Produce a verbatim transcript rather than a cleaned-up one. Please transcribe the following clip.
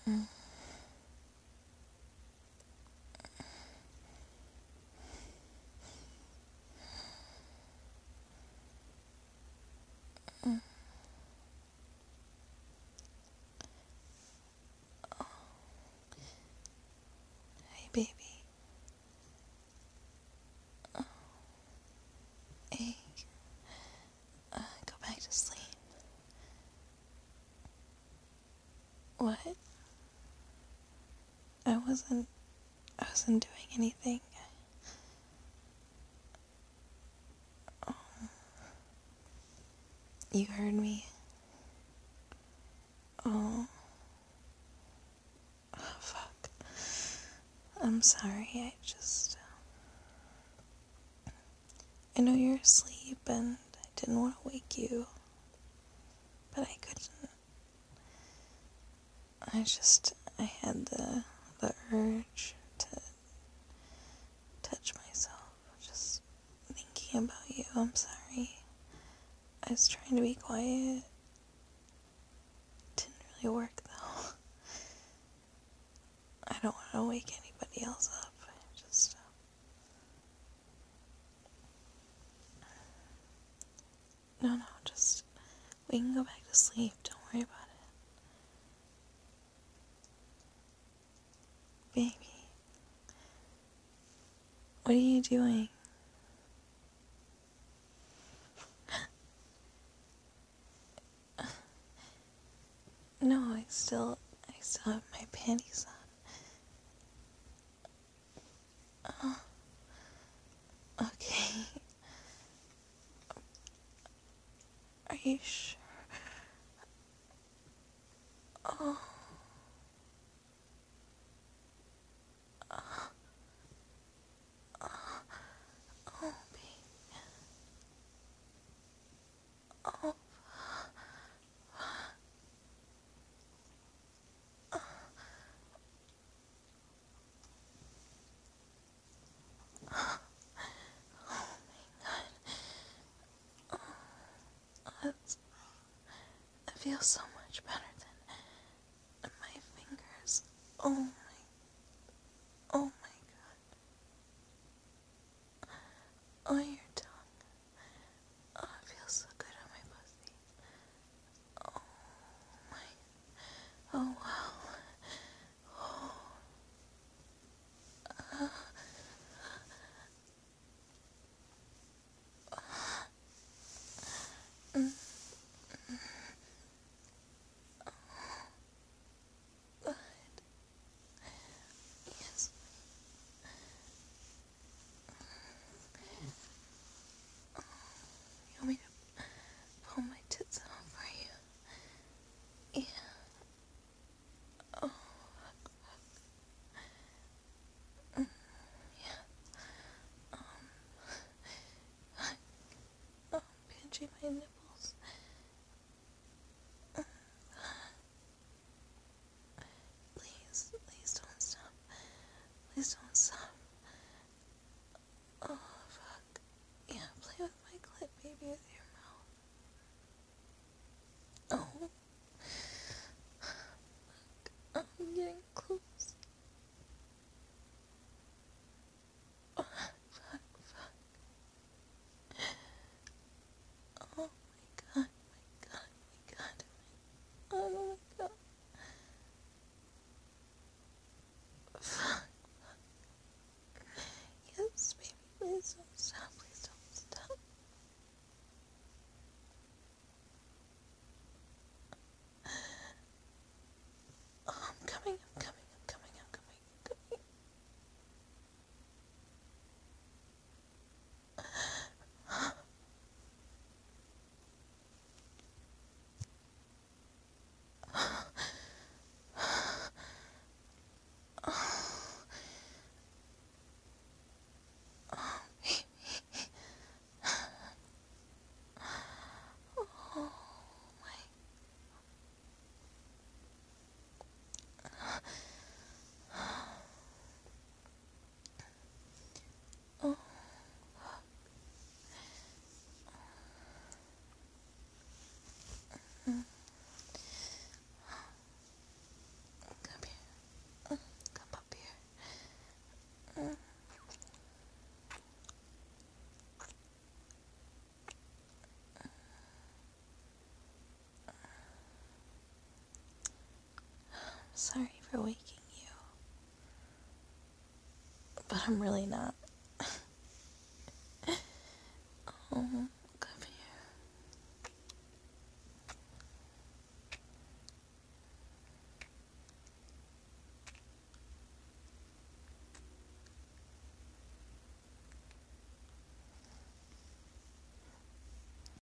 Hey, baby. Hey, uh, go back to sleep. What? I wasn't, I wasn't doing anything. Oh, you heard me. Oh, oh fuck. I'm sorry, I just, I know you're asleep and I didn't want to wake you, but I couldn't. I just, I had the, the urge to touch myself, just thinking about you. I'm sorry. I was trying to be quiet. Didn't really work though. I don't want to wake anybody else up. I just, no, no, just, we can go back to sleep. Don't worry about it. Baby, what are you doing? No, I still, I still have my panties on. Oh, okay. Are you sure? Oh, oh, baby. Oh, that's, that feels so much better than my fingers. Oh my, oh my god. Oh, your tongue. Oh, it feels so good on my pussy. Oh my, oh wow. Mm, good. for waking you. But I'm really not. Oh.